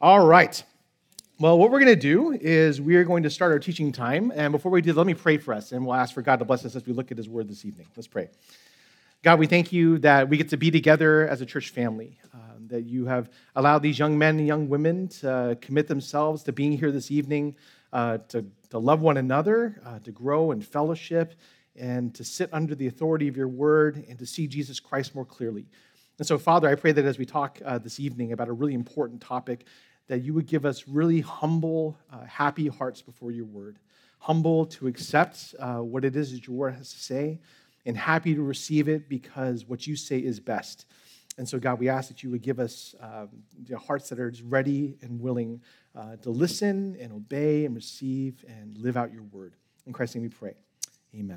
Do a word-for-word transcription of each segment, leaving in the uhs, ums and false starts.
All right. Well, what we're going to do is we are going to start our teaching time. And before we do, let me pray for us, and we'll ask for God to bless us as we look at his word this evening. Let's pray. God, we thank you that we get to be together as a church family, um, that you have allowed these young men and young women to commit themselves to being here this evening, uh, to, to love one another, uh, to grow in fellowship, and to sit under the authority of your word and to see Jesus Christ more clearly. And so, Father, I pray that as we talk uh, this evening about a really important topic, that you would give us really humble, uh, happy hearts before your word, humble to accept uh, what it is that your word has to say, and happy to receive it because what you say is best. And so, God, we ask that you would give us um, you know, hearts that are just ready and willing uh, to listen and obey and receive and live out your word. In Christ's name we pray. Amen.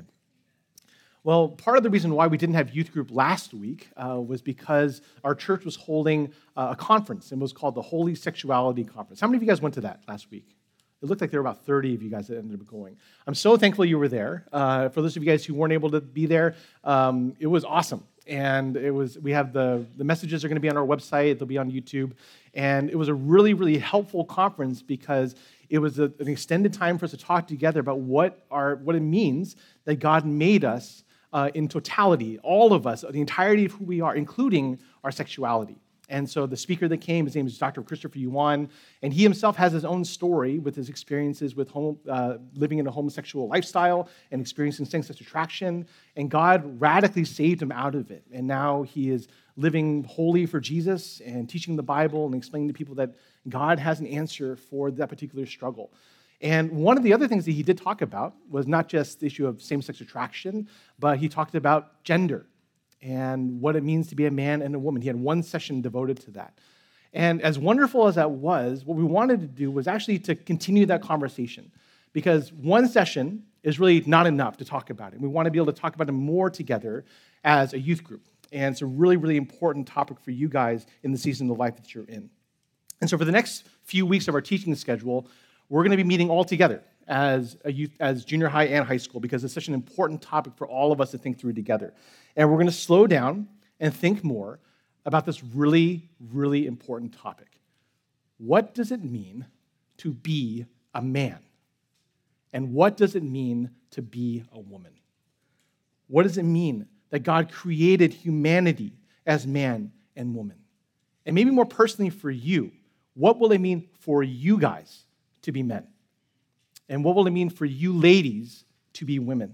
Well, part of the reason why we didn't have youth group last week uh, was because our church was holding uh, a conference, and it was called the Holy Sexuality Conference. How many of you guys went to that last week? It looked like there were about thirty of you guys that ended up going. I'm so thankful you were there. Uh, for those of you guys who weren't able to be there, um, it was awesome. And it was. We have the, the messages are going to be on our website. They'll be on YouTube. And it was a really, really helpful conference because it was a, an extended time for us to talk together about what, our, what it means that God made us Uh, in totality, all of us, the entirety of who we are, including our sexuality. And so the speaker that came, his name is Doctor Christopher Yuan, and he himself has his own story with his experiences with homo, uh, living in a homosexual lifestyle and experiencing same-sex attraction, and God radically saved him out of it. And now he is living holy for Jesus and teaching the Bible and explaining to people that God has an answer for that particular struggle. And one of the other things that he did talk about was not just the issue of same-sex attraction, but he talked about gender and what it means to be a man and a woman. He had one session devoted to that. And as wonderful as that was, what we wanted to do was actually to continue that conversation, because one session is really not enough to talk about it. We want to be able to talk about it more together as a youth group. And it's a really, really important topic for you guys in the season of life that you're in. And so for the next few weeks of our teaching schedule, we're going to be meeting all together as a youth, as junior high and high school, because it's such an important topic for all of us to think through together. And we're going to slow down and think more about this really, really important topic. What does it mean to be a man? And what does it mean to be a woman? What does it mean that God created humanity as man and woman? And maybe more personally for you, what will it mean for you guys to be men? And what will it mean for you ladies to be women?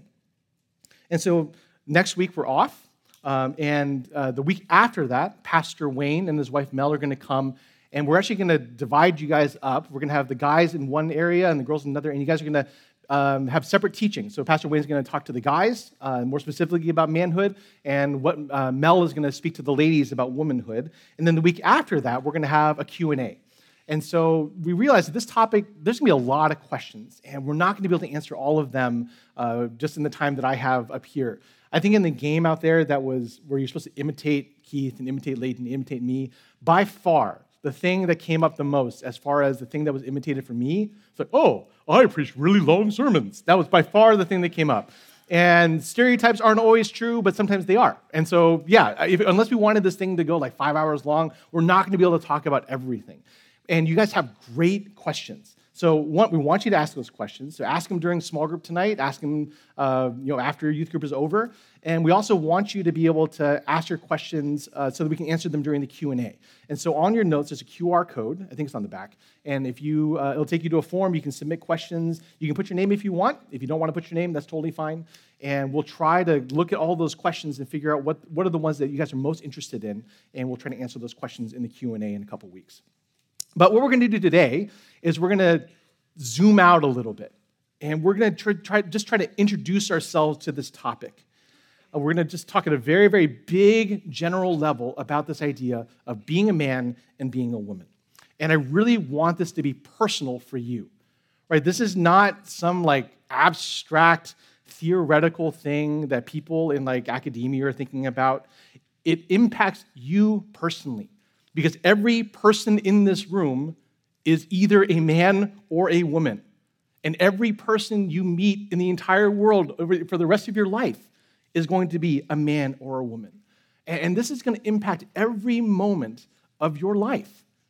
And so next week we're off, um, and uh, the week after that, Pastor Wayne and his wife Mel are going to come, and we're actually going to divide you guys up. We're going to have the guys in one area and the girls in another, and you guys are going to um, have separate teaching. So Pastor Wayne's going to talk to the guys, uh, more specifically about manhood, and what uh, Mel is going to speak to the ladies about womanhood. And then the week after that, we're going to have a Q and A. And so we realized that this topic, there's going to be a lot of questions, and we're not going to be able to answer all of them uh, just in the time that I have up here. I think in the game out there that was where you're supposed to imitate Keith and imitate Leighton, imitate me, by far, the thing that came up the most as far as the thing that was imitated for me, it's like, oh, I preach really long sermons. That was by far the thing that came up. And stereotypes aren't always true, but sometimes they are. And so, yeah, if, unless we wanted this thing to go like five hours long, we're not going to be able to talk about everything. And you guys have great questions. So one, we want you to ask those questions. So ask them during small group tonight. Ask them uh, you know, after youth group is over. And we also want you to be able to ask your questions uh, so that we can answer them during the Q and A. And so on your notes, there's a Q R code. I think it's on the back. And if you, uh, it'll take you to a form. You can submit questions. You can put your name if you want. If you don't want to put your name, that's totally fine. And we'll try to look at all those questions and figure out what, what are the ones that you guys are most interested in. And we'll try to answer those questions in the Q and A in a couple weeks. But what we're going to do today is we're going to zoom out a little bit, and we're going to try, try, just try to introduce ourselves to this topic. Uh, we're going to just talk at a very, very big general level about this idea of being a man and being a woman. And I really want this to be personal for you, right? This is not some like abstract theoretical thing that people in like academia are thinking about. It impacts you personally. Because every person in this room is either a man or a woman. And every person you meet in the entire world for the rest of your life is going to be a man or a woman. And this is going to impact every moment of your life.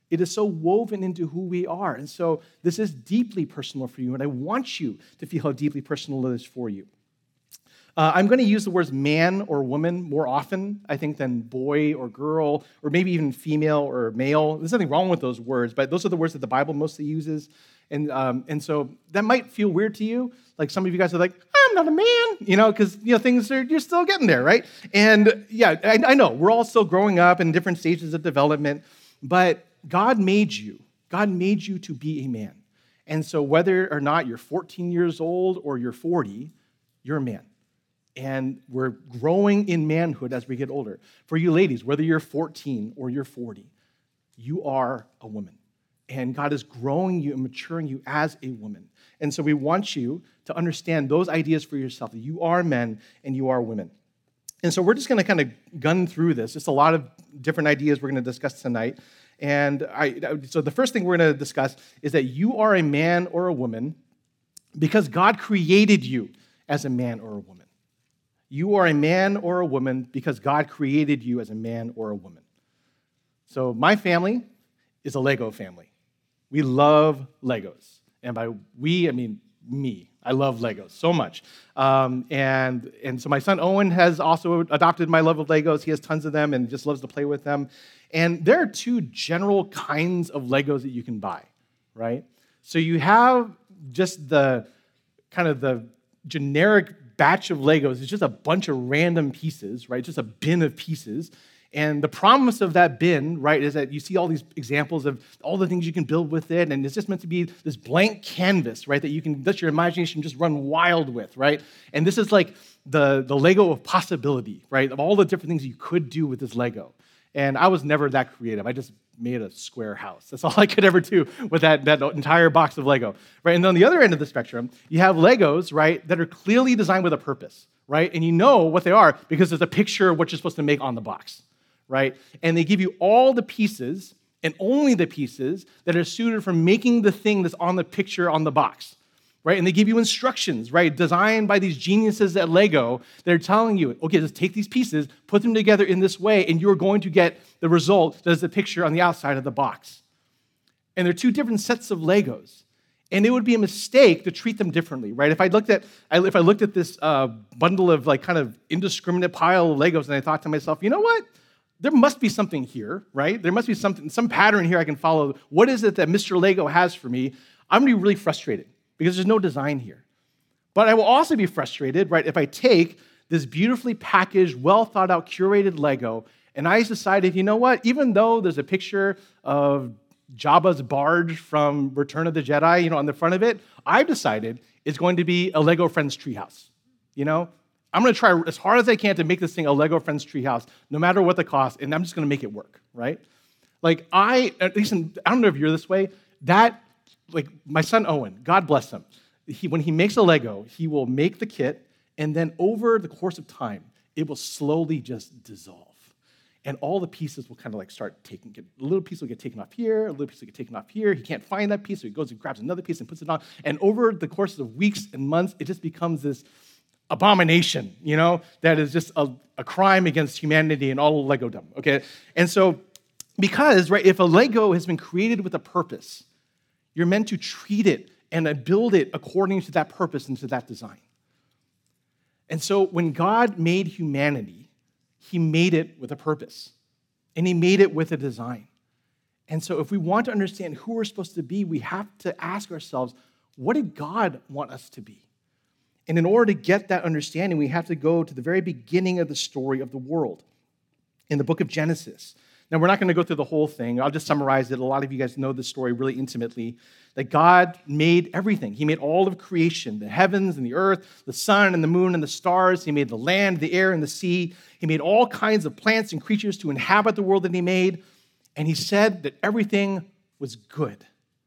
It is so woven into who we are. And so this is deeply personal for you, and I want you to feel how deeply personal it is for you. Uh, I'm going to use the words man or woman more often, I think, than boy or girl, or maybe even female or male. There's nothing wrong with those words, but those are the words that the Bible mostly uses. And um, and so that might feel weird to you. Like some of you guys are like, I'm not a man, you know, because you know things are you're still getting there, right? And yeah, I, I know we're all still growing up in different stages of development, but God made you. God made you to be a man. And so whether or not you're fourteen years old or you're forty, you're a man. And we're growing in manhood as we get older. For you ladies, whether you're fourteen or you're forty, you are a woman. And God is growing you and maturing you as a woman. And so we want you to understand those ideas for yourself, that you are men and you are women. And so we're just going to kind of gun through this. Just a lot of different ideas we're going to discuss tonight. And I, so the first thing we're going to discuss is that you are a man or a woman because God created you as a man or a woman. You are a man or a woman because God created you as a man or a woman. So my family is a Lego family. We love Legos. And by we, I mean me. I love Legos so much. Um, and, and so my son Owen has also adopted my love of Legos. He has tons of them and just loves to play with them. And there are two general kinds of Legos that you can buy, right? So you have just the kind of the generic batch of Legos. It's just a bunch of random pieces, right? Just a bin of pieces. And the promise of that bin, right, is that you see all these examples of all the things you can build with it, and it's just meant to be this blank canvas, right, that you can let your imagination just run wild with, right? And this is like the, the Lego of possibility, right, of all the different things you could do with this Lego. And I was never that creative. I just made a square house. That's all I could ever do with that, that entire box of Lego, right? And on the other end of the spectrum, you have Legos, right, that are clearly designed with a purpose, right? And you know what they are because there's a picture of what you're supposed to make on the box, right? And they give you all the pieces and only the pieces that are suited for making the thing that's on the picture on the box, right? And they give you instructions, right, designed by these geniuses at Lego that are telling you, okay, just take these pieces, put them together in this way, and you're going to get the result that is the picture on the outside of the box. And they're two different sets of Legos. And it would be a mistake to treat them differently, right? If I looked at if I looked at this uh, bundle of like kind of indiscriminate pile of Legos and I thought to myself, you know what? There must be something here, right? There must be something, some pattern here I can follow. What is it that Mister Lego has for me? I'm going to be really frustrated because there's no design here. But I will also be frustrated, right, if I take this beautifully packaged, well thought out, curated Lego, and I decided, you know what, even though there's a picture of Jabba's barge from Return of the Jedi, you know, on the front of it, I've decided it's going to be a Lego Friends treehouse, you know? I'm going to try as hard as I can to make this thing a Lego Friends treehouse, no matter what the cost, and I'm just going to make it work, right? Like I, at least in, I don't know if you're this way, that, like my son Owen, God bless him, he, when he makes a Lego, he will make the kit, and then over the course of time, it will slowly just dissolve. And all the pieces will kind of like start taking, get, a little piece will get taken off here, a little piece will get taken off here. He can't find that piece, so he goes and grabs another piece and puts it on. And over the course of weeks and months, it just becomes this abomination, you know, that is just a, a crime against humanity and all of Lego-dom, okay? And so, because, right, if a Lego has been created with a purpose, you're meant to treat it and build it according to that purpose and to that design. And so, when God made humanity, he made it with a purpose, and he made it with a design. And so, if we want to understand who we're supposed to be, we have to ask ourselves, what did God want us to be? And in order to get that understanding, we have to go to the very beginning of the story of the world in the book of Genesis. Now, we're not going to go through the whole thing. I'll just summarize it. A lot of you guys know this story really intimately, that God made everything. He made all of creation, the heavens and the earth, the sun and the moon and the stars. He made the land, the air, and the sea. He made all kinds of plants and creatures to inhabit the world that he made. And he said that everything was good.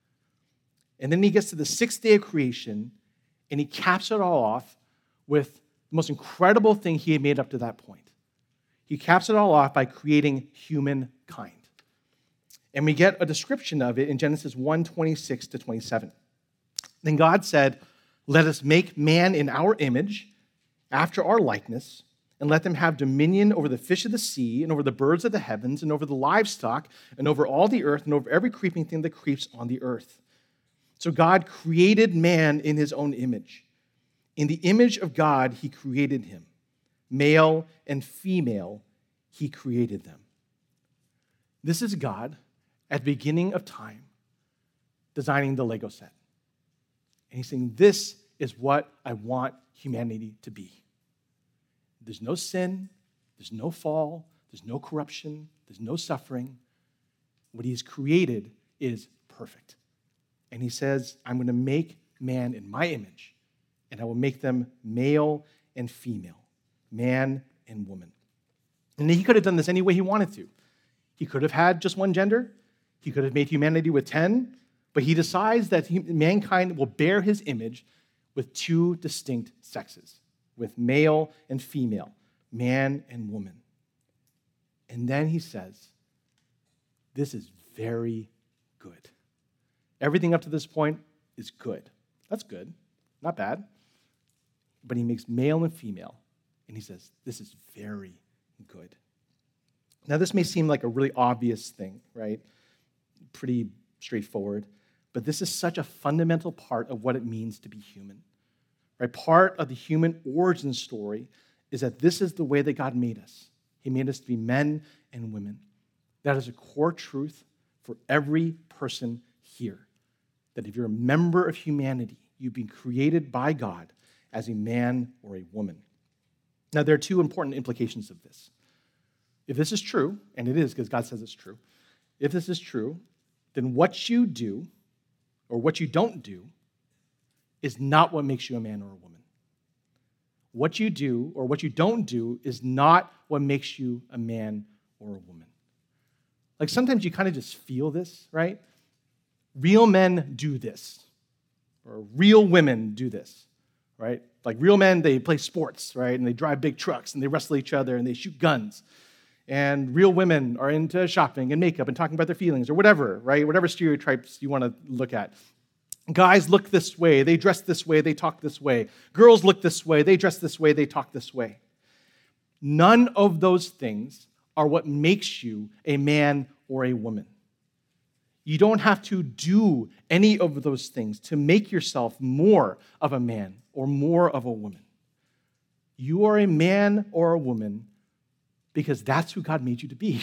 And then he gets to the sixth day of creation, and he caps it all off with the most incredible thing he had made up to that point. He caps it all off by creating humankind. And we get a description of it in Genesis one, twenty-six to twenty-seven. Then God said, "Let us make man in our image, after our likeness, and let them have dominion over the fish of the sea, and over the birds of the heavens, and over the livestock, and over all the earth, and over every creeping thing that creeps on the earth. So God created man in his own image. In the image of God, he created him. Male and female, he created them. This is God at the beginning of time designing the Lego set. And he's saying, this is what I want humanity to be. There's no sin, there's no fall, there's no corruption, there's no suffering. What he's created is perfect. And he says, I'm going to make man in my image, and I will make them male and female, man and woman. And he could have done this any way he wanted to. He could have had just one gender. He could have made humanity with ten, but he decides that he, mankind will bear his image with two distinct sexes, with male and female, man and woman. And then he says, this is very good. Everything up to this point is good. That's good, not bad. But he makes male and female, and he says, this is very good. Now, this may seem like a really obvious thing, right? Pretty straightforward. But this is such a fundamental part of what it means to be human. Right? Part of the human origin story is that this is the way that God made us. He made us to be men and women. That is a core truth for every person here. That if you're a member of humanity, you've been created by God as a man or a woman. Now, there are two important implications of this. If this is true, and it is because God says it's true, if this is true, then what you do or what you don't do is not what makes you a man or a woman. What you do or what you don't do is not what makes you a man or a woman. Like sometimes you kind of just feel this, right? Real men do this, or real women do this, right? Like real men, they play sports, right? And they drive big trucks, and they wrestle each other, and they shoot guns. And real women are into shopping and makeup and talking about their feelings or whatever, right? Whatever stereotypes you want to look at. Guys look this way, they dress this way, they talk this way. Girls look this way, they dress this way, they talk this way. None of those things are what makes you a man or a woman. You don't have to do any of those things to make yourself more of a man or more of a woman. You are a man or a woman because that's who God made you to be.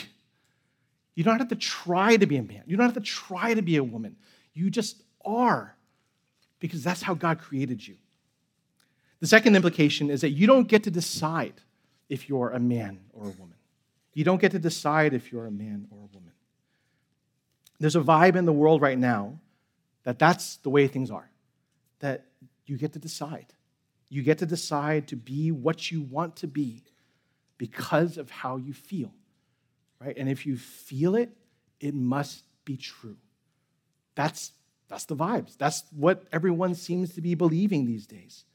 You don't have to try to be a man. You don't have to try to be a woman. You just are, because that's how God created you. The second implication is that you don't get to decide if you're a man or a woman. You don't get to decide if you're a man or a woman. There's a vibe in the world right now that that's the way things are, that you get to decide. You get to decide to be what you want to be because of how you feel, right? And if you feel it, it must be true. That's, that's the vibes. That's what everyone seems to be believing these days.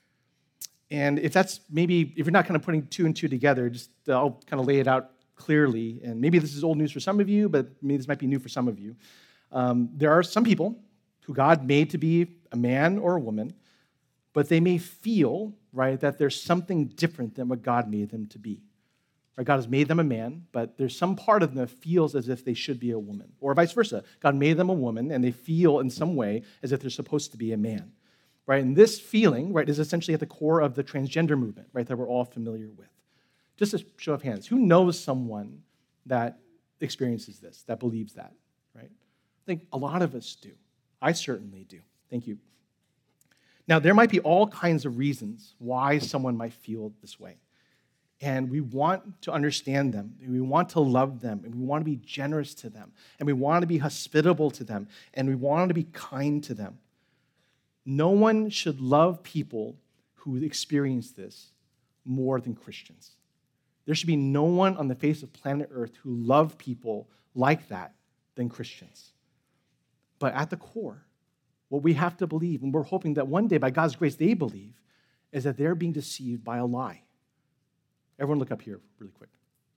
And if that's maybe, if you're not kind of putting two and two together, just uh, I'll kind of lay it out clearly. And maybe this is old news for some of you, but maybe this might be new for some of you. Um, there are some people who God made to be a man or a woman, but they may feel, right, that there's something different than what God made them to be. Right? God has made them a man, but there's some part of them that feels as if they should be a woman. Or vice versa. God made them a woman, and they feel in some way as if they're supposed to be a man. Right? And this feeling, right, is essentially at the core of the transgender movement, right, that we're all familiar with. Just a show of hands, who knows someone that experiences this, that believes that, right? I think a lot of us do. I certainly do. Thank you. Now, there might be all kinds of reasons why someone might feel this way. And we want to understand them, and we want to love them, and we want to be generous to them, and we want to be hospitable to them, and we want to be kind to them. No one should love people who experience this more than Christians. There should be no one on the face of planet Earth who love people like that than Christians. But at the core, what we have to believe, and we're hoping that one day, by God's grace, they believe, is that they're being deceived by a lie. Everyone look up here really quick.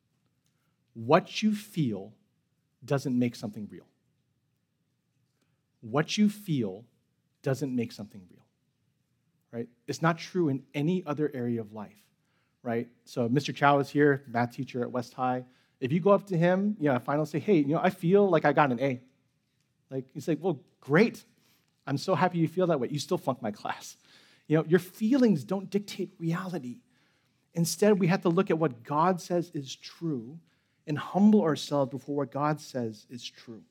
What you feel doesn't make something real. What you feel doesn't make something real, right? It's not true in any other area of life, right? So Mister Chow is here, math teacher at West High. If you go up to him, you know, at final say, hey, you know, I feel like I got an A. Like, he's like, well, great. I'm so happy you feel that way. You still flunked my class. You know, your feelings don't dictate reality. Instead, we have to look at what God says is true and humble ourselves before what God says is true.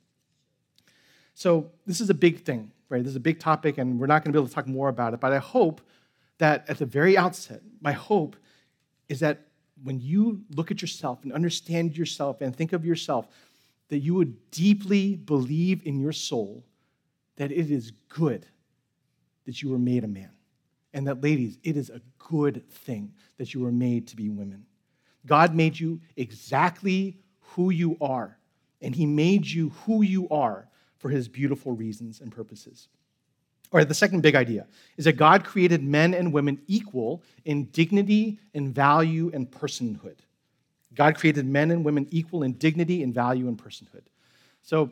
So this is a big thing, right? This is a big topic, and we're not going to be able to talk more about it, but I hope that at the very outset, my hope is that when you look at yourself and understand yourself and think of yourself, that you would deeply believe in your soul that it is good that you were made a man. And that, ladies, it is a good thing that you were made to be women. God made you exactly who you are, and he made you who you are for his beautiful reasons and purposes. All right, the second big idea is that God created men and women equal in dignity and value and personhood. God created men and women equal in dignity and value and personhood. So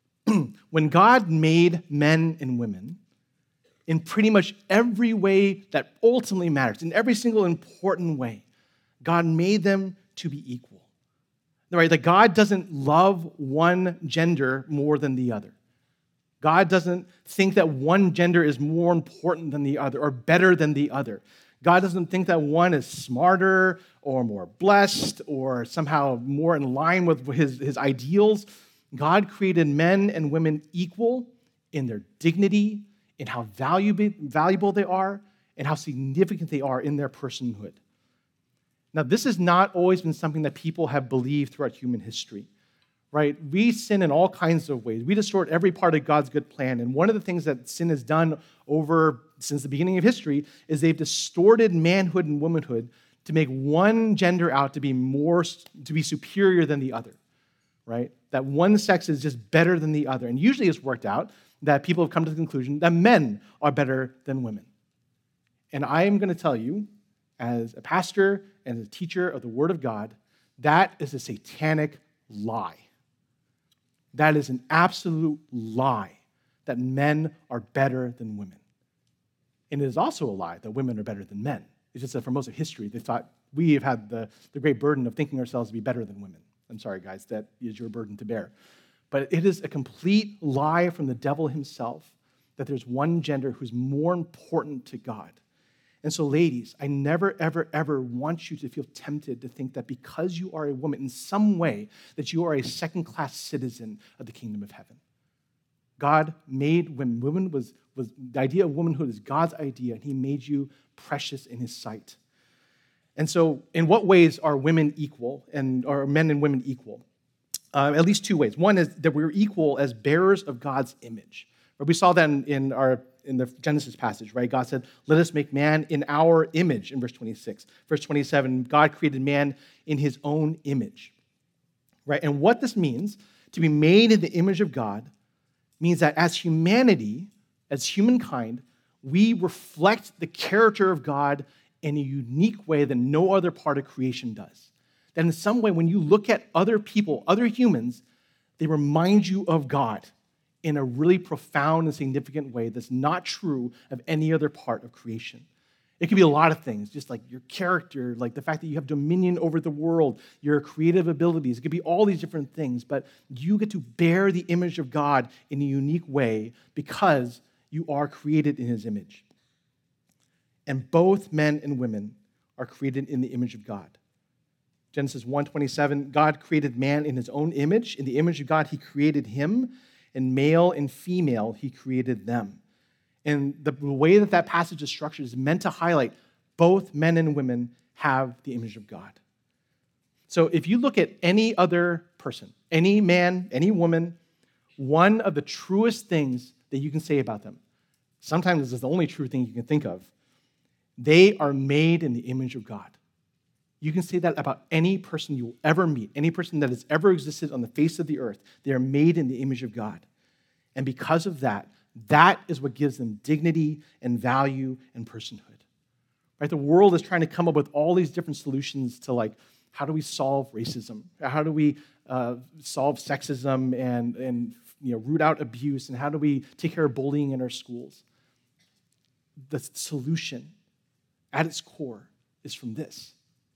when God made men and women, in pretty much every way that ultimately matters, in every single important way, God made them to be equal. Right? That God doesn't love one gender more than the other. God doesn't think that one gender is more important than the other or better than the other. God doesn't think that one is smarter or more blessed or somehow more in line with his, his ideals. God created men and women equal in their dignity, in how valuable, valuable they are, and how significant they are in their personhood. Now, this has not always been something that people have believed throughout human history, right? We sin in all kinds of ways. We distort every part of God's good plan. And one of the things that sin has done over since the beginning of history is they've distorted manhood and womanhood to make one gender out to be more, to be superior than the other, right? That one sex is just better than the other. And usually it's worked out that people have come to the conclusion that men are better than women. And I am going to tell you, as a pastor and a teacher of the Word of God, that is a satanic lie. That is an absolute lie that men are better than women. And it is also a lie that women are better than men. It's just that for most of history, they thought we have had the, the great burden of thinking ourselves to be better than women. I'm sorry, guys, that is your burden to bear. But it is a complete lie from the devil himself that there's one gender who's more important to God. And so, ladies, I never, ever, ever want you to feel tempted to think that because you are a woman in some way, that you are a second-class citizen of the kingdom of heaven. God made women. Women was, was the idea of womanhood is God's idea, and he made you precious in his sight. And so, in what ways are women equal, and are men and women equal? Uh, at least two ways. One is that we're equal as bearers of God's image. We saw that in, in our in the Genesis passage, right? God said, let us make man in our image, in verse twenty-six. Verse twenty-seven, God created man in his own image, right? And what this means, to be made in the image of God, means that as humanity, as humankind, we reflect the character of God in a unique way that no other part of creation does. That in some way, when you look at other people, other humans, they remind you of God in a really profound and significant way that's not true of any other part of creation. It could be a lot of things, just like your character, like the fact that you have dominion over the world, your creative abilities. It could be all these different things, but you get to bear the image of God in a unique way because you are created in his image. And both men and women are created in the image of God. Genesis one twenty-seven, God created man in his own image. In the image of God, he created him. And male and female, he created them. And the way that that passage is structured is meant to highlight both men and women have the image of God. So if you look at any other person, any man, any woman, one of the truest things that you can say about them, sometimes this is the only true thing you can think of, they are made in the image of God. You can say that about any person you will ever meet, any person that has ever existed on the face of the earth. They are made in the image of God. And because of that, that is what gives them dignity and value and personhood. Right? The world is trying to come up with all these different solutions to, like, how do we solve racism? How do we uh, solve sexism and, and you know, root out abuse? And how do we take care of bullying in our schools? The solution at its core is from this.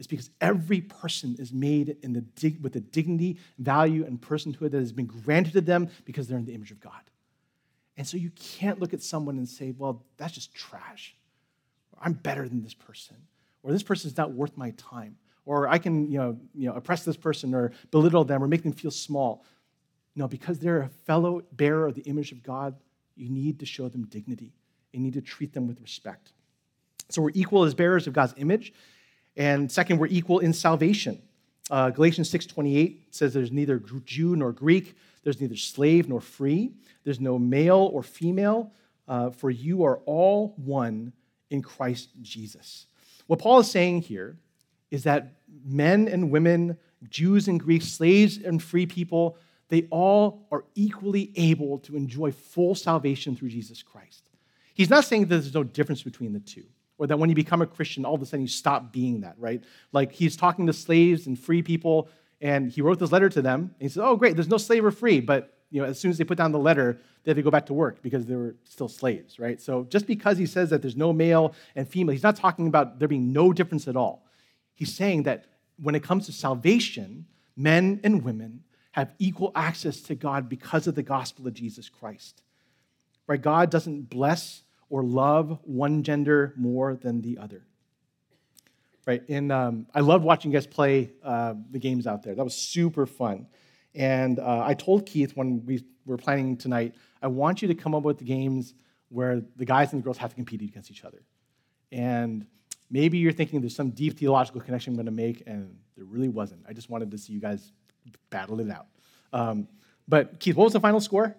is because every person is made in the dig- with the dignity, value, and personhood that has been granted to them because they're in the image of God. And so you can't look at someone and say, well, that's just trash. I'm better than this person. Or this person is not worth my time. Or I can, you know, you know, oppress this person or belittle them or make them feel small. No, because they're a fellow bearer of the image of God, you need to show them dignity. You need to treat them with respect. So we're equal as bearers of God's image. And second, we're equal in salvation. Uh, Galatians six twenty-eight says there's neither Jew nor Greek. There's neither slave nor free. There's no male or female, uh, for you are all one in Christ Jesus. What Paul is saying here is that men and women, Jews and Greeks, slaves and free people, they all are equally able to enjoy full salvation through Jesus Christ. He's not saying that there's no difference between the two, or that when you become a Christian, all of a sudden you stop being that, right? Like he's talking to slaves and free people, and he wrote this letter to them, and he said, oh, great, there's no slave or free, but you know, as soon as they put down the letter, they had to go back to work because they were still slaves, right? So just because he says that there's no male and female, he's not talking about there being no difference at all. He's saying that when it comes to salvation, men and women have equal access to God because of the gospel of Jesus Christ. Right? God doesn't bless or love one gender more than the other. Right? And um, I loved watching you guys play uh, the games out there. That was super fun. And uh, I told Keith when we were planning tonight, I want you to come up with the games where the guys and the girls have to compete against each other. And maybe you're thinking there's some deep theological connection I'm going to make, and there really wasn't. I just wanted to see you guys battle it out. Um, but Keith, what was the final score?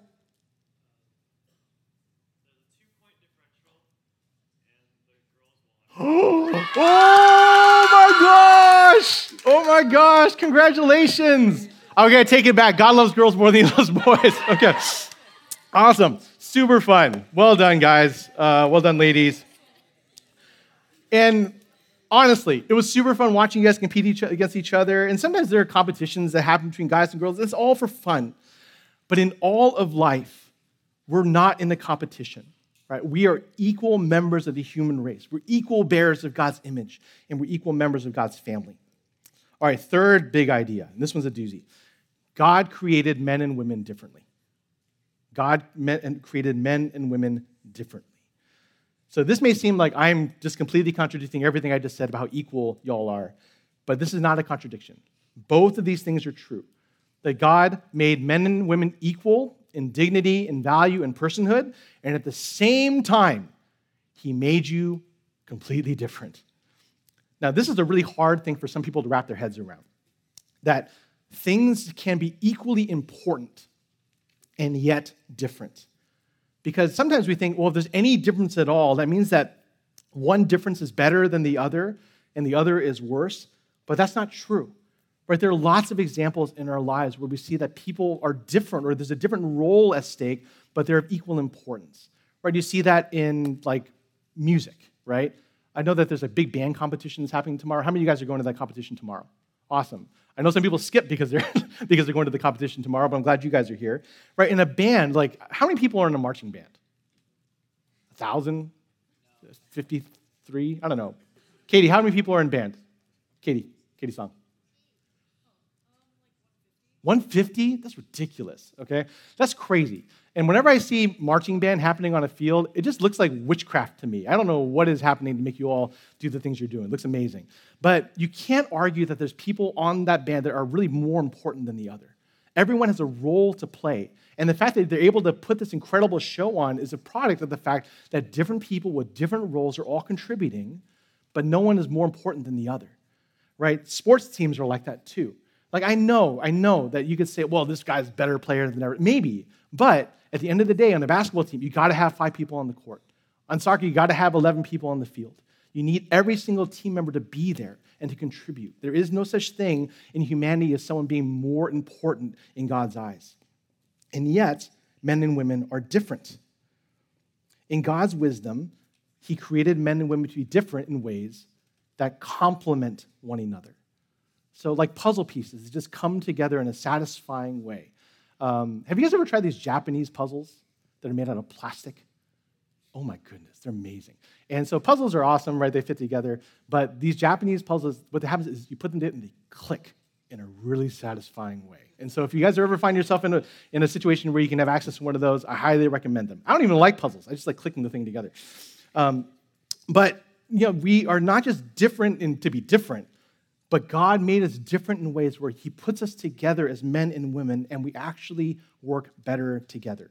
Oh my gosh! Oh my gosh! Congratulations! Okay, take it back. God loves girls more than he loves boys. Okay, awesome, super fun. Well done, guys. Uh, well done, ladies. And honestly, it was super fun watching you guys compete each, against each other. And sometimes there are competitions that happen between guys and girls. It's all for fun. But in all of life, we're not in the competition. Right? We are equal members of the human race. We're equal bearers of God's image, and we're equal members of God's family. All right, third big idea, and this one's a doozy. God created men and women differently. God met and created men and women differently. So this may seem like I'm just completely contradicting everything I just said about how equal y'all are, but this is not a contradiction. Both of these things are true. That God made men and women equal in dignity and value and personhood, and at the same time, he made you completely different. Now, this is a really hard thing for some people to wrap their heads around, that things can be equally important and yet different. Because sometimes we think, well, if there's any difference at all, that means that one difference is better than the other, and the other is worse, but that's not true. Right? There are lots of examples in our lives where we see that people are different, or there's a different role at stake, but they're of equal importance. Right? You see that in like music, right? I know that there's a big band competition that's happening tomorrow. How many of you guys are going to that competition tomorrow? Awesome. I know some people skip because they're because they're going to the competition tomorrow, but I'm glad you guys are here. Right? In a band, like how many people are in a marching band? A thousand? fifty-three? I don't know. Katie, how many people are in band? Katie, Katie Song. one hundred fifty? That's ridiculous, okay? That's crazy. And whenever I see marching band happening on a field, it just looks like witchcraft to me. I don't know what is happening to make you all do the things you're doing. It looks amazing. But you can't argue that there's people on that band that are really more important than the other. Everyone has a role to play. And the fact that they're able to put this incredible show on is a product of the fact that different people with different roles are all contributing, but no one is more important than the other, right? Sports teams are like that too. Like, I know, I know that you could say, well, this guy's a better player than ever. Maybe, but at the end of the day, on a basketball team, you got to have five people on the court. On soccer, you got to have eleven people on the field. You need every single team member to be there and to contribute. There is no such thing in humanity as someone being more important in God's eyes. And yet, men and women are different. In God's wisdom, he created men and women to be different in ways that complement one another. So like puzzle pieces, they just come together in a satisfying way. Um, have you guys ever tried these Japanese puzzles that are made out of plastic? Oh my goodness, they're amazing. And so puzzles are awesome, right? They fit together. But these Japanese puzzles, what happens is you put them in and they click in a really satisfying way. And so if you guys ever find yourself in a, in a situation where you can have access to one of those, I highly recommend them. I don't even like puzzles. I just like clicking the thing together. Um, but you know, we are not just different in, to be different, but God made us different in ways where he puts us together as men and women, and we actually work better together.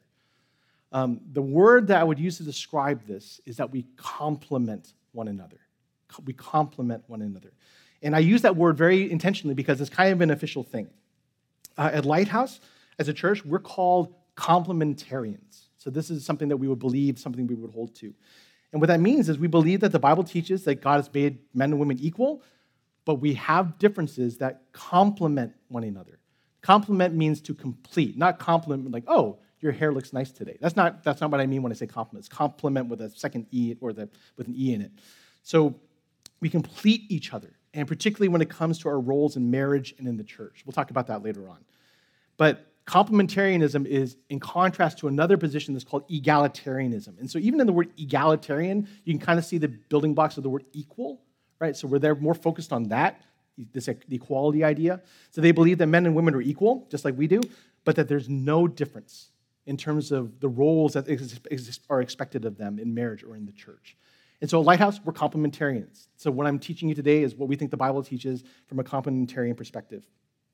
Um, the word that I would use to describe this is that we complement one another. We complement one another. And I use that word very intentionally because it's kind of an official thing. Uh, at Lighthouse, as a church, we're called complementarians. So this is something that we would believe, something we would hold to. And what that means is we believe that the Bible teaches that God has made men and women equal, but we have differences that complement one another. Complement means to complete, not compliment like, oh, your hair looks nice today. That's not, that's not what I mean when I say compliment. It's complement with a second E or the, with an E in it. So we complete each other, and particularly when it comes to our roles in marriage and in the church. We'll talk about that later on. But complementarianism is in contrast to another position that's called egalitarianism. And so even in the word egalitarian, you can kind of see the building blocks of the word equal, right? So we're there more focused on that, this the equality idea. So they believe that men and women are equal, just like we do, but that there's no difference in terms of the roles that are expected of them in marriage or in the church. And so at Lighthouse, we're complementarians. So what I'm teaching you today is what we think the Bible teaches from a complementarian perspective.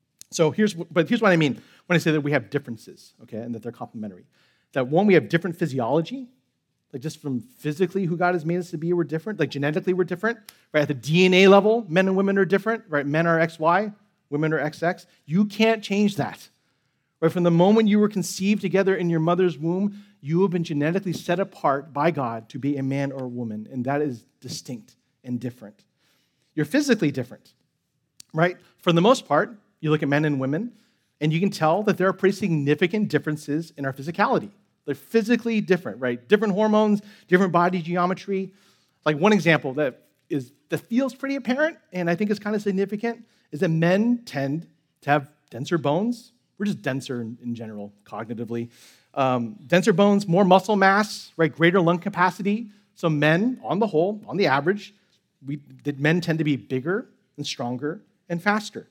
So here's, but here's what I mean when I say that we have differences, okay, and that they're complementary. That one, we have different physiology, like just from physically who God has made us to be, we're different. Like genetically, we're different, right? At the D N A level, men and women are different, right? Men are X Y, women are X X. You can't change that. Right, from the moment you were conceived together in your mother's womb, you have been genetically set apart by God to be a man or a woman, and that is distinct and different. You're physically different, right? For the most part, you look at men and women, and you can tell that there are pretty significant differences in our physicality. They're physically different, right? Different hormones, different body geometry. Like one example that is that feels pretty apparent, and I think is kind of significant, is that men tend to have denser bones. We're just denser in, in general, cognitively. Um, denser bones, more muscle mass, right? Greater lung capacity. So men, on the whole, on the average, we, men tend to be bigger and stronger and faster.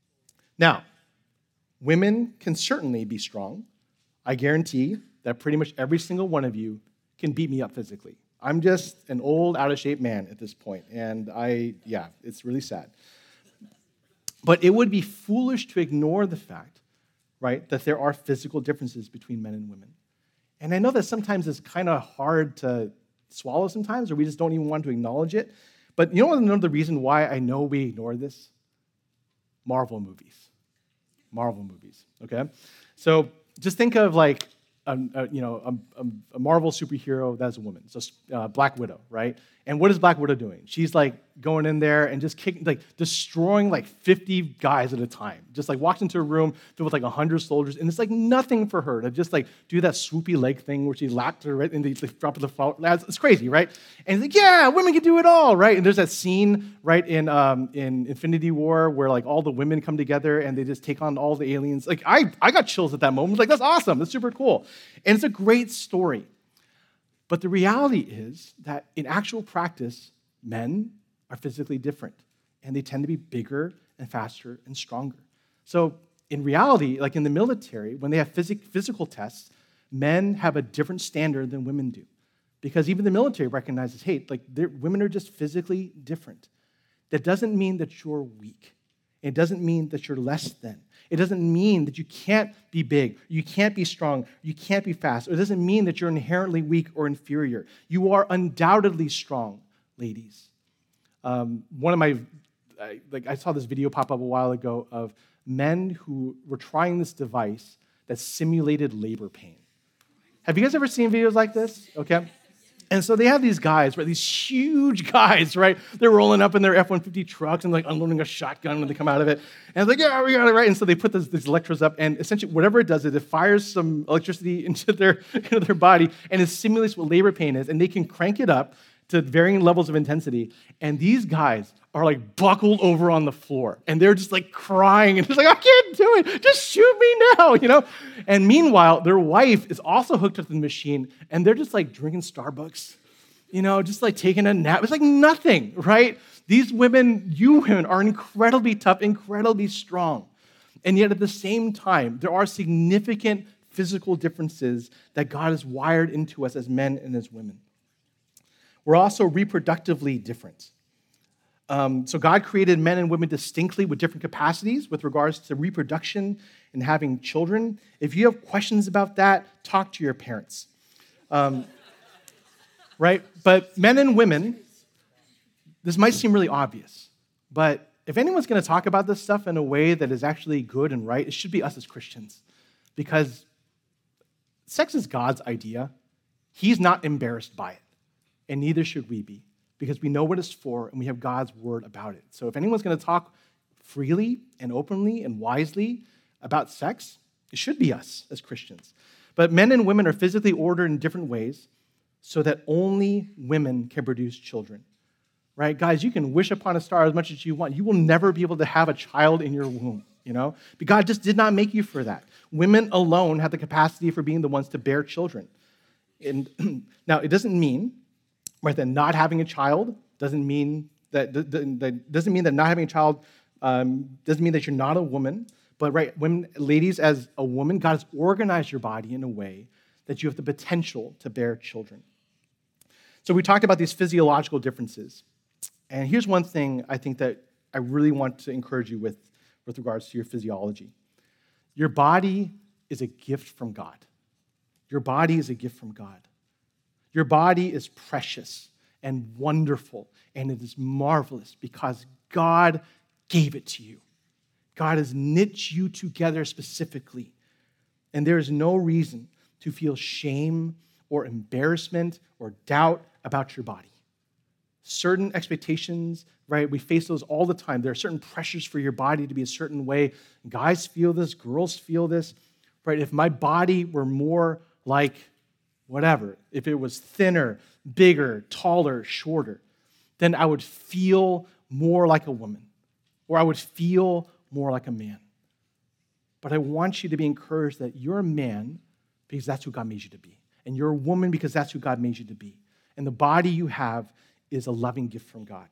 Now, women can certainly be strong. I guarantee that pretty much every single one of you can beat me up physically. I'm just an old, out-of-shape man at this point, and I, yeah, it's really sad. But it would be foolish to ignore the fact, right, that there are physical differences between men and women. And I know that sometimes it's kind of hard to swallow sometimes, or we just don't even want to acknowledge it. But you know another reason why I know we ignore this? Marvel movies. Marvel movies, okay? So just think of like, a, a, you know, a, a Marvel superhero that's a woman, so uh, Black Widow, right? And what is Black Widow doing? She's like going in there and just kicking, like destroying like fifty guys at a time. Just like walks into a room filled with like one hundred soldiers, and it's like nothing for her to just like do that swoopy leg thing where she lapped her right into the drop of the fall. It's crazy, right? And it's like, yeah, women can do it all, right? And there's that scene, right, in um, in Infinity War where like all the women come together and they just take on all the aliens. Like I, I got chills at that moment. Like that's awesome. That's super cool. And it's a great story. But the reality is that in actual practice, men are physically different, and they tend to be bigger and faster and stronger. So in reality, like in the military, when they have phys- physical tests, men have a different standard than women do, because even the military recognizes, hey, like women are just physically different. That doesn't mean that you're weak. It doesn't mean that you're less than. It doesn't mean that you can't be big, you can't be strong, you can't be fast. It doesn't mean that you're inherently weak or inferior. You are undoubtedly strong, ladies. Um, one of my, I, like I saw this video pop up a while ago of men who were trying this device that simulated labor pain. Have you guys ever seen videos like this? Okay. And so they have these guys, right? These huge guys, right? They're rolling up in their F one fifty trucks and like unloading a shotgun when they come out of it. And it's like, yeah, we got it, right? And so they put this, these electrodes up, and essentially whatever it does is it fires some electricity into their, into their body, and it simulates what labor pain is, and they can crank it up to varying levels of intensity. And these guys are like buckled over on the floor. And they're just like crying and just like, I can't do it. Just shoot me now, you know? And meanwhile, their wife is also hooked up to the machine and they're just like drinking Starbucks, you know, just like taking a nap. It's like nothing, right? These women, you women, are incredibly tough, incredibly strong. And yet at the same time, there are significant physical differences that God has wired into us as men and as women. We're also reproductively different. Um, so God created men and women distinctly with different capacities with regards to reproduction and having children. If you have questions about that, talk to your parents. Um, right? But men and women, this might seem really obvious, but if anyone's going to talk about this stuff in a way that is actually good and right, it should be us as Christians. Because sex is God's idea. He's not embarrassed by it, and neither should we be, because we know what it's for and we have God's word about it. So if anyone's going to talk freely and openly and wisely about sex, it should be us as Christians. But men and women are physically ordered in different ways so that only women can produce children. Right? Guys, you can wish upon a star as much as you want. You will never be able to have a child in your womb, you know? But God just did not make you for that. Women alone have the capacity for being the ones to bear children. And now, it doesn't mean, right, that not having a child doesn't mean that, that, that doesn't mean that not having a child um, doesn't mean that you're not a woman. But right, women, ladies, as a woman, God has organized your body in a way that you have the potential to bear children. So we talked about these physiological differences. And here's one thing I think that I really want to encourage you with, with regards to your physiology. Your body is a gift from God. Your body is a gift from God. Your body is precious and wonderful, and it is marvelous because God gave it to you. God has knit you together specifically, and there is no reason to feel shame or embarrassment or doubt about your body. Certain expectations, right? We face those all the time. There are certain pressures for your body to be a certain way. Guys feel this, girls feel this, right? If my body were more like whatever, if it was thinner, bigger, taller, shorter, then I would feel more like a woman, or I would feel more like a man. But I want you to be encouraged that you're a man because that's who God made you to be. And you're a woman because that's who God made you to be. And the body you have is a loving gift from God.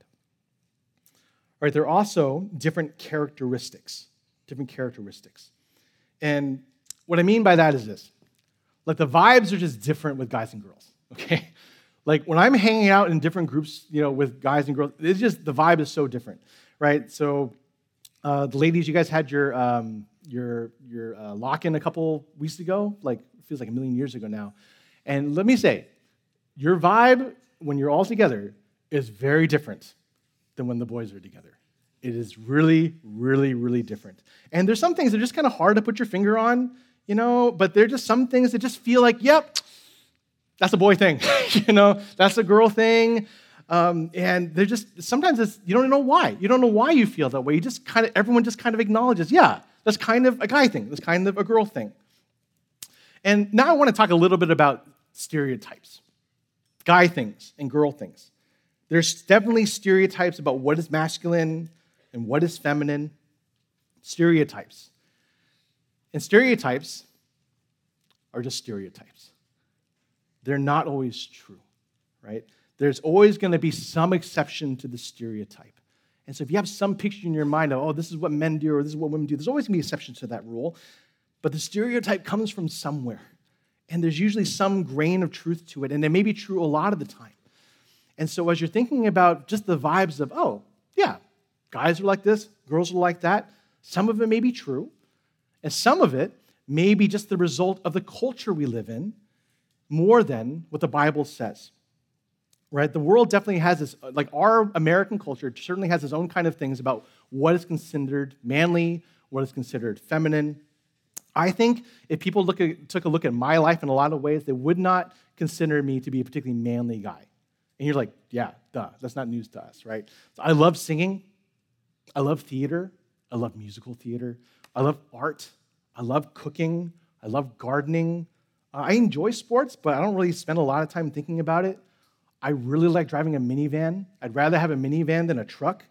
All right, there are also different characteristics, different characteristics. And what I mean by that is this. Like the vibes are just different with guys and girls, okay? Like when I'm hanging out in different groups, you know, with guys and girls, it's just, the vibe is so different, right? So uh, the ladies, you guys had your um, your your uh, lock-in a couple weeks ago, like it feels like a million years ago now. And let me say, your vibe when you're all together is very different than when the boys are together. It is really, really, really different. And there's some things that are just kind of hard to put your finger on, you know, but there are just some things that just feel like, yep, that's a boy thing, you know, that's a girl thing. Um, and they're just, sometimes it's, you don't know why. You don't know why you feel that way. You just kind of, everyone just kind of acknowledges, yeah, that's kind of a guy thing. That's kind of a girl thing. And now I want to talk a little bit about stereotypes, guy things and girl things. There's definitely stereotypes about what is masculine and what is feminine. Stereotypes. And stereotypes are just stereotypes. They're not always true, right? There's always going to be some exception to the stereotype. And so if you have some picture in your mind of, oh, this is what men do or this is what women do, there's always going to be exceptions to that rule. But the stereotype comes from somewhere. And there's usually some grain of truth to it. And it may be true a lot of the time. And so as you're thinking about just the vibes of, oh, yeah, guys are like this, girls are like that, some of it may be true, and some of it may be just the result of the culture we live in more than what the Bible says, right? The world definitely has this, like our American culture certainly has its own kind of things about what is considered manly, what is considered feminine. I think if people look at, took a look at my life in a lot of ways, they would not consider me to be a particularly manly guy. And you're like, yeah, duh, that's not news to us, right? So I love singing. I love theater. I love musical theater. I love art. I love cooking. I love gardening. Uh, I enjoy sports, but I don't really spend a lot of time thinking about it. I really like driving a minivan. I'd rather have a minivan than a truck.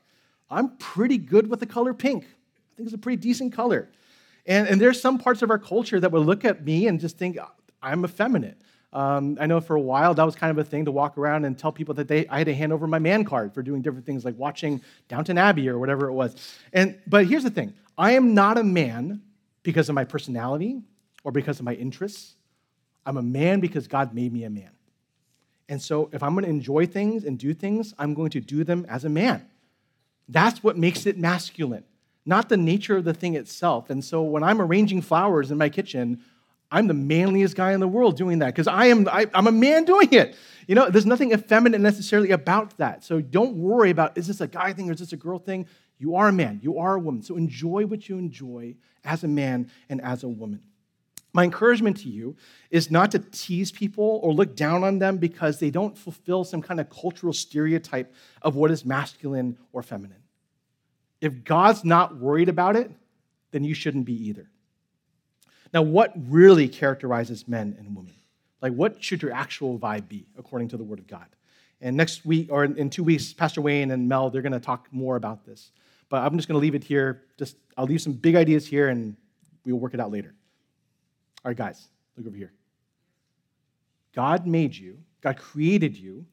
I'm pretty good with the color pink. I think it's a pretty decent color. And, and there's some parts of our culture that will look at me and just think I'm effeminate. Um, I know for a while that was kind of a thing to walk around and tell people that they I had to hand over my man card for doing different things like watching Downton Abbey or whatever it was. And but here's the thing. I am not a man because of my personality or because of my interests. I'm a man because God made me a man. And so if I'm going to enjoy things and do things, I'm going to do them as a man. That's what makes it masculine, not the nature of the thing itself. And so when I'm arranging flowers in my kitchen, I'm the manliest guy in the world doing that because I am I, I'm a man doing it. You know, there's nothing effeminate necessarily about that. So don't worry about, is this a guy thing or is this a girl thing? You are a man. You are a woman. So enjoy what you enjoy as a man and as a woman. My encouragement to you is not to tease people or look down on them because they don't fulfill some kind of cultural stereotype of what is masculine or feminine. If God's not worried about it, then you shouldn't be either. Now, what really characterizes men and women? Like, what should your actual vibe be according to the Word of God? And next week, or in two weeks, Pastor Wayne and Mel, they're going to talk more about this. But I'm just going to leave it here. Just I'll leave some big ideas here, and we'll work it out later. All right, guys, look over here. God made you, God created you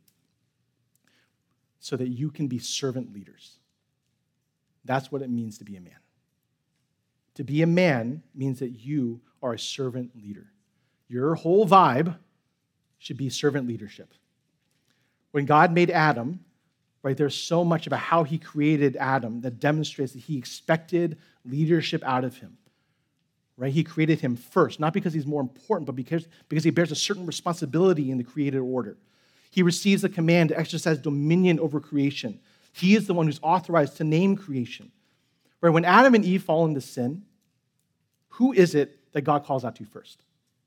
so that you can be servant leaders. That's what it means to be a man. To be a man means that you are a servant leader. Your whole vibe should be servant leadership. When God made Adam, right, there's so much about how he created Adam that demonstrates that he expected leadership out of him. Right? He created him first, not because he's more important, but because, because he bears a certain responsibility in the created order. He receives the command to exercise dominion over creation. He is the one who's authorized to name creation. Right? When Adam and Eve fall into sin, who is it that God calls out to first?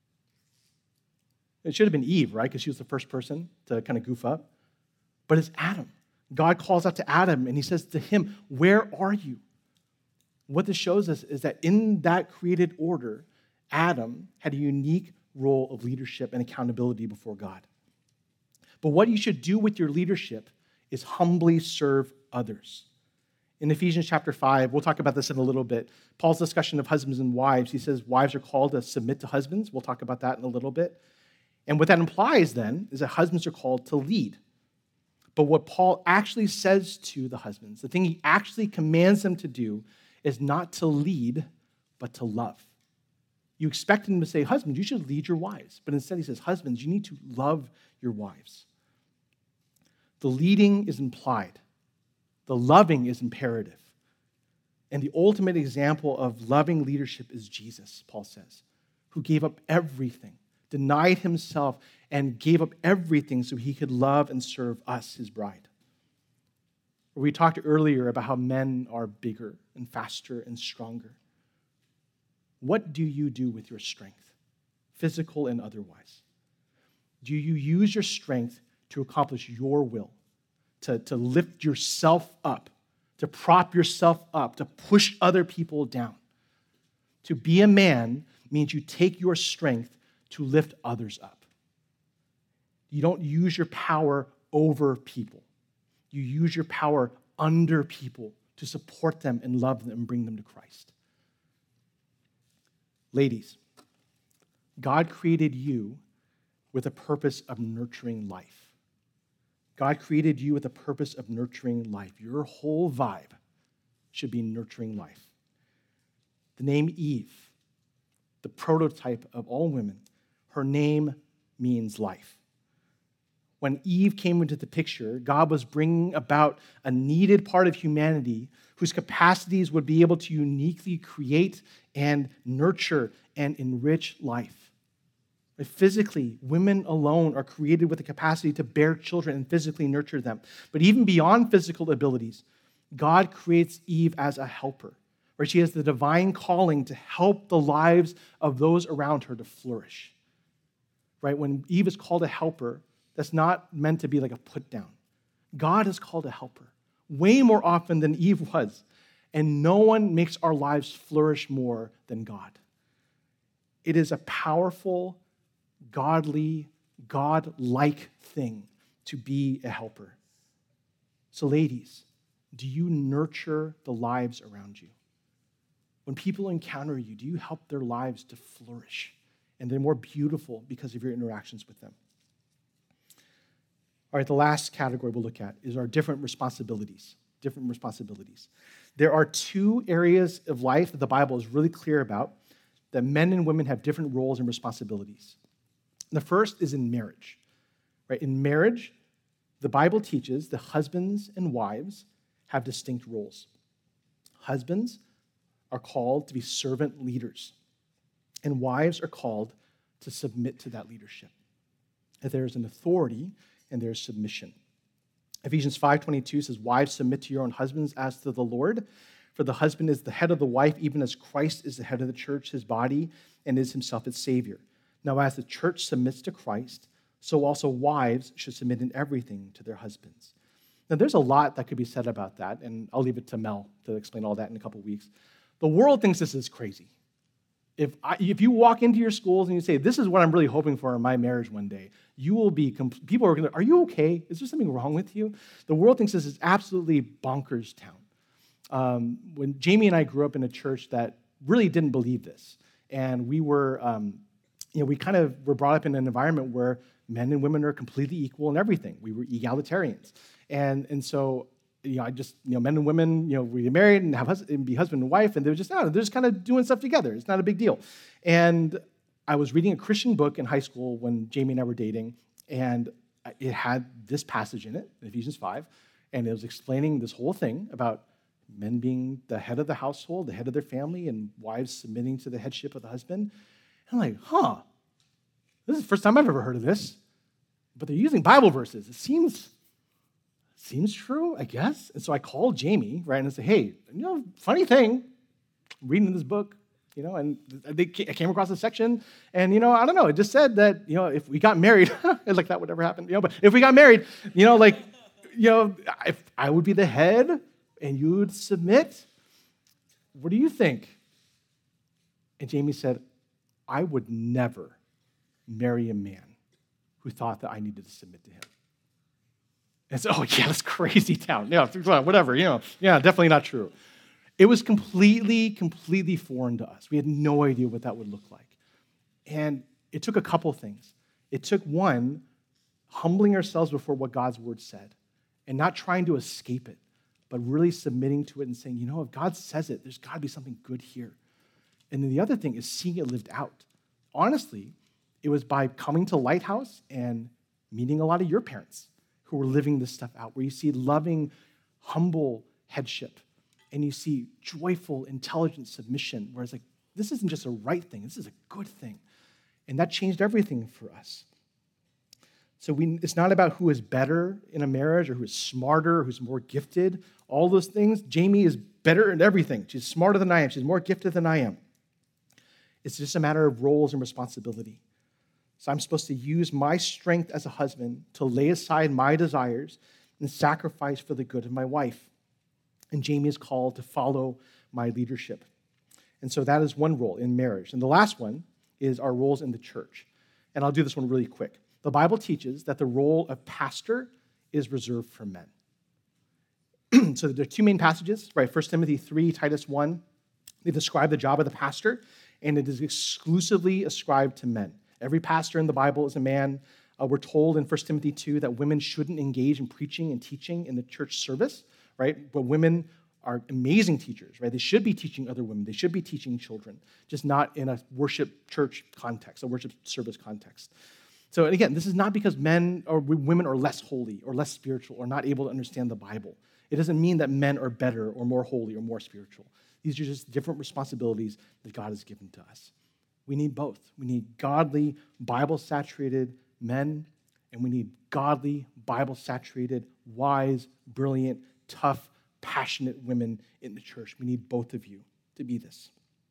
It should have been Eve, right? Because she was the first person to kind of goof up. But it's Adam. God calls out to Adam, and he says to him, "Where are you?" What this shows us is that in that created order, Adam had a unique role of leadership and accountability before God. But what you should do with your leadership is humbly serve others. In Ephesians chapter five, we'll talk about this in a little bit. Paul's discussion of husbands and wives, he says wives are called to submit to husbands. We'll talk about that in a little bit. And what that implies then is that husbands are called to lead. But what Paul actually says to the husbands, the thing he actually commands them to do, is not to lead, but to love. You expect him to say, husbands, you should lead your wives. But instead he says, husbands, you need to love your wives. The leading is implied. The loving is imperative. And the ultimate example of loving leadership is Jesus, Paul says, who gave up everything, denied himself, and gave up everything so he could love and serve us, his bride. We talked earlier about how men are bigger and faster and stronger. What do you do with your strength, physical and otherwise? Do you use your strength to accomplish your will, to, to lift yourself up, to prop yourself up, to push other people down? To be a man means you take your strength to lift others up. You don't use your power over people. You use your power under people to support them and love them and bring them to Christ. Ladies, God created you with a purpose of nurturing life. God created you with a purpose of nurturing life. Your whole vibe should be nurturing life. The name Eve, the prototype of all women, her name means life. When Eve came into the picture, God was bringing about a needed part of humanity whose capacities would be able to uniquely create and nurture and enrich life. Physically, women alone are created with the capacity to bear children and physically nurture them. But even beyond physical abilities, God creates Eve as a helper, where she has the divine calling to help the lives of those around her to flourish. Right? When Eve is called a helper, that's not meant to be like a put down. God is called a helper way more often than Eve was. And no one makes our lives flourish more than God. It is a powerful, godly, God-like thing to be a helper. So ladies, Do you nurture the lives around you? When people encounter you, do you help their lives to flourish? And they're more beautiful because of your interactions with them. All right, the last category we'll look at is our different responsibilities. Different responsibilities. There are two areas of life that the Bible is really clear about, that men and women have different roles and responsibilities. The first is in marriage. Right? In marriage, the Bible teaches that husbands and wives have distinct roles. Husbands are called to be servant leaders, and wives are called to submit to that leadership. That there is an authority and there is submission. Ephesians five twenty-two says, wives, submit to your own husbands as to the Lord, for the husband is the head of the wife, even as Christ is the head of the church, his body, and is himself its Savior. Now, as the church submits to Christ, so also wives should submit in everything to their husbands. Now, there's a lot that could be said about that, and I'll leave it to Mel to explain all that in a couple weeks. The world thinks this is crazy. If I, if you walk into your schools and you say, this is what I'm really hoping for in my marriage one day, you will be, people are going to, are you okay? Is there something wrong with you? The world thinks this is absolutely bonkers town. Um, when Jamie and I grew up in a church that really didn't believe this, and we were, um, you know, we kind of were brought up in an environment where men and women are completely equal in everything. We were egalitarians. And, and so, you know, I just, you know, men and women, you know, we get married and have hus- and be husband and wife, and they're just, oh, they're just kind of doing stuff together. It's not a big deal. And I was reading a Christian book in high school when Jamie and I were dating, and it had this passage in it, Ephesians five, and it was explaining this whole thing about men being the head of the household, the head of their family, and wives submitting to the headship of the husband. And I'm like, huh, this is the first time I've ever heard of this. But they're using Bible verses. It seems Seems true, I guess. And so I called Jamie, right, and I said, hey, you know, funny thing, I'm reading this book, you know, and they, I came across a section, and, you know, I don't know, it just said that, you know, if we got married, like that would ever happen, you know, but if we got married, you know, like, you know, if I would be the head and you would submit, what do you think? And Jamie said, I would never marry a man who thought that I needed to submit to him. And so, oh, yeah, that's crazy town. Yeah, whatever, you know. Yeah, definitely not true. It was completely, completely foreign to us. We had no idea what that would look like. And it took a couple things. It took, one, humbling ourselves before what God's word said and not trying to escape it, but really submitting to it and saying, you know, if God says it, there's got to be something good here. And then the other thing is seeing it lived out. Honestly, it was by coming to Lighthouse and meeting a lot of your parents who were living this stuff out, where you see loving, humble headship, and you see joyful, intelligent submission, where it's like, this isn't just a right thing, this is a good thing. And that changed everything for us. So we, it's not about who is better in a marriage or who is smarter, who's more gifted, all those things. Jamie is better at everything. She's smarter than I am. She's more gifted than I am. It's just a matter of roles and responsibility. So I'm supposed to use my strength as a husband to lay aside my desires and sacrifice for the good of my wife. And Jamie is called to follow my leadership. And so that is one role in marriage. And the last one is our roles in the church. And I'll do this one really quick. The Bible teaches that the role of pastor is reserved for men. So there are two main passages, right? First Timothy three, Titus one. They describe the job of the pastor, and it is exclusively ascribed to men. Every pastor in the Bible is a man. Uh, we're told in First Timothy two that women shouldn't engage in preaching and teaching in the church service, right? But women are amazing teachers, right? They should be teaching other women. They should be teaching children, just not in a worship church context, a worship service context. So, and again, this is not because men or women are less holy or less spiritual or not able to understand the Bible. It doesn't mean that men are better or more holy or more spiritual. These are just different responsibilities that God has given to us. We need both. We need godly, Bible-saturated men, and we need godly, Bible-saturated, wise, brilliant, tough, passionate women in the church. We need both of you to be this.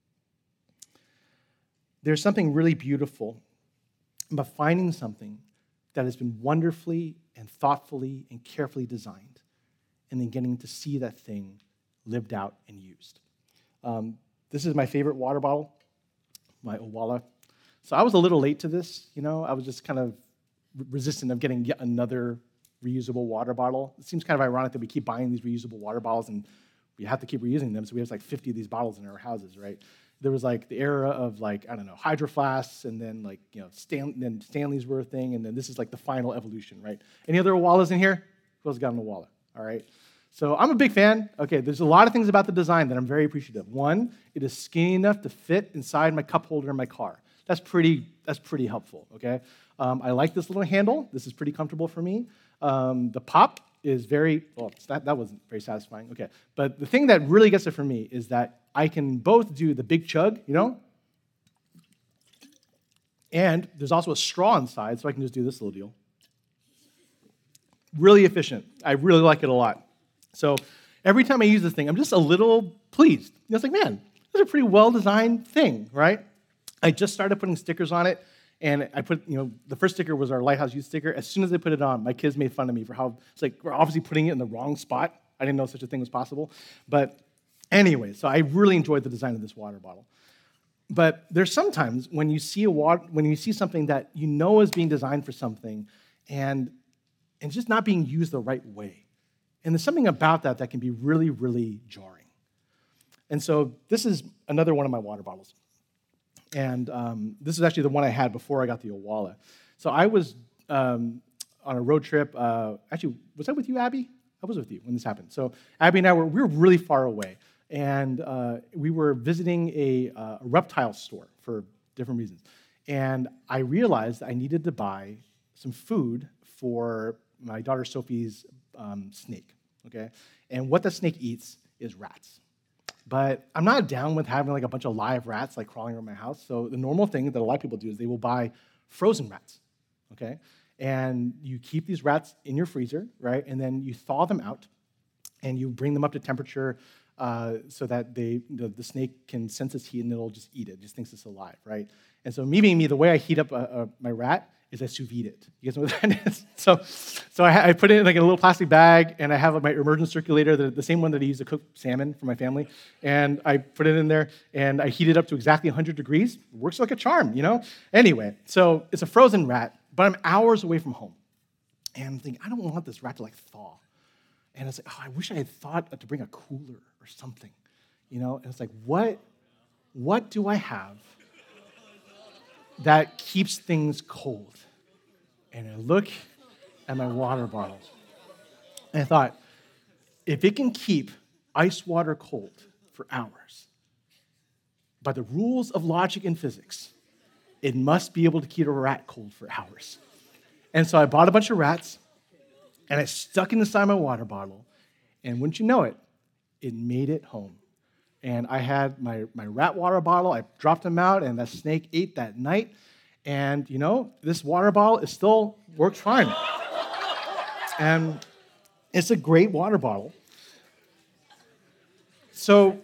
There's something really beautiful about finding something that has been wonderfully and thoughtfully and carefully designed, and then getting to see that thing lived out and used. Um, this is my favorite water bottle, my Owala. So I was a little late to this, you know. I was just kind of resistant of getting yet another reusable water bottle. It seems kind of ironic that we keep buying these reusable water bottles and we have to keep reusing them, so we have like fifty of these bottles in our houses, right? There was like the era of like, I don't know, Hydro Flasks, and then like, you know, Stan- then Stanley's were a thing, and then this is like the final evolution, right? Any other Owalas in here? Who else got an Owala? All right. So I'm a big fan. Okay, there's a lot of things about the design that I'm very appreciative. One, it is skinny enough to fit inside my cup holder in my car. That's pretty, that's pretty helpful, okay? Um, I like this little handle. This is pretty comfortable for me. Um, the pop is very, well, that, that wasn't very satisfying. Okay, but the thing that really gets it for me is that I can both do the big chug, you know, and there's also a straw inside, so I can just do this little deal. Really efficient. I really like it a lot. So every time I use this thing, I'm just a little pleased. You know, it's like, man, this is a pretty well-designed thing, right? I just started putting stickers on it, and I put, you know, the first sticker was our Lighthouse Youth sticker. As soon as I put it on, my kids made fun of me for how, it's like, we're obviously putting it in the wrong spot. I didn't know such a thing was possible. But anyway, so I really enjoyed the design of this water bottle. But there's sometimes when you see a water, when you see something that you know is being designed for something, and, and just not being used the right way. And there's something about that that can be really, really jarring. And so this is another one of my water bottles. And um, this is actually the one I had before I got the Owala. So I was um, on a road trip. Uh, actually, was I with you, Abby? I was with you when this happened. So Abby and I were, we were really far away. And uh, we were visiting a, uh, a reptile store for different reasons. And I realized I needed to buy some food for my daughter Sophie's um, snake, okay? And what the snake eats is rats. But I'm not down with having like a bunch of live rats like crawling around my house. So the normal thing that a lot of people do is they will buy frozen rats, okay? And you keep these rats in your freezer, right? And then you thaw them out, and you bring them up to temperature uh, so that they the, the snake can sense its heat and it'll just eat it. It just thinks it's alive, right? And so me being me, the way I heat up uh, uh, my rat is I sous vide it. You guys know what that is? So, so I, I put it in like a little plastic bag, and I have my immersion circulator, the, the same one that I use to cook salmon for my family, and I put it in there, and I heat it up to exactly one hundred degrees. It works like a charm, you know? Anyway, so it's a frozen rat, but I'm hours away from home. And I'm thinking, I don't want this rat to like thaw. And it's like, oh, I wish I had thought to bring a cooler or something, you know? And it's like, what, what do I have that keeps things cold? And I look at my water bottle, and I thought, if it can keep ice water cold for hours, by the rules of logic and physics, it must be able to keep a rat cold for hours. And so I bought a bunch of rats, and I stuck it inside my water bottle, and wouldn't you know it, it made it home. And I had my, my rat water bottle, I dropped them out, and that snake ate that night. And, you know, this water bottle, it still works fine. And it's a great water bottle. So,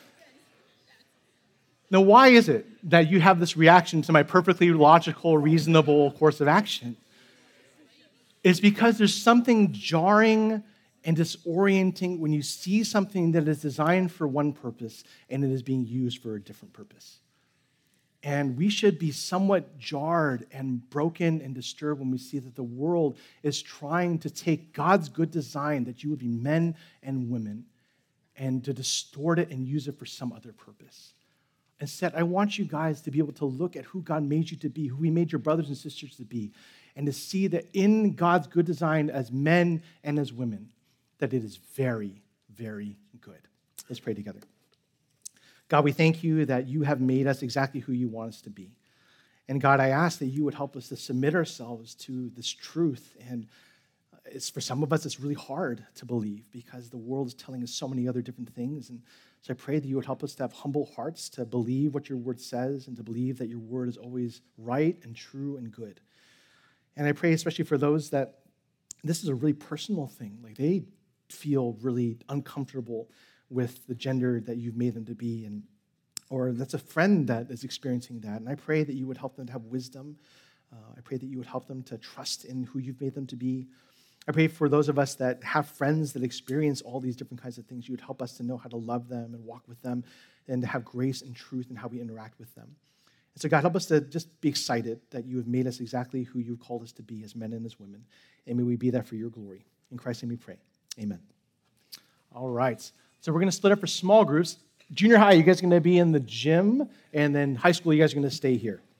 now why is it that you have this reaction to my perfectly logical, reasonable course of action? It's because there's something jarring and disorienting when you see something that is designed for one purpose and it is being used for a different purpose. And we should be somewhat jarred and broken and disturbed when we see that the world is trying to take God's good design, that you would be men and women, and to distort it and use it for some other purpose. Instead, I want you guys to be able to look at who God made you to be, who He made your brothers and sisters to be, and to see that in God's good design as men and as women, that it is very, very good. Let's pray together. God, we thank you that you have made us exactly who you want us to be. And God, I ask that you would help us to submit ourselves to this truth. And it's, for some of us, it's really hard to believe because the world is telling us so many other different things. And so I pray that you would help us to have humble hearts, to believe what your word says, and to believe that your word is always right and true and good. And I pray especially for those that this is a really personal thing. Like they feel really uncomfortable with the gender that you've made them to be, and or that's a friend that is experiencing that. And I pray that you would help them to have wisdom. Uh, I pray that you would help them to trust in who you've made them to be. I pray for those of us that have friends that experience all these different kinds of things, you would help us to know how to love them and walk with them and to have grace and truth in how we interact with them. And so, God, help us to just be excited that you have made us exactly who you've called us to be as men and as women. And may we be that for your glory. In Christ's name we pray. Amen. All right. So we're going to split up for small groups. Junior high, you guys are going to be in the gym, and then high school, you guys are going to stay here.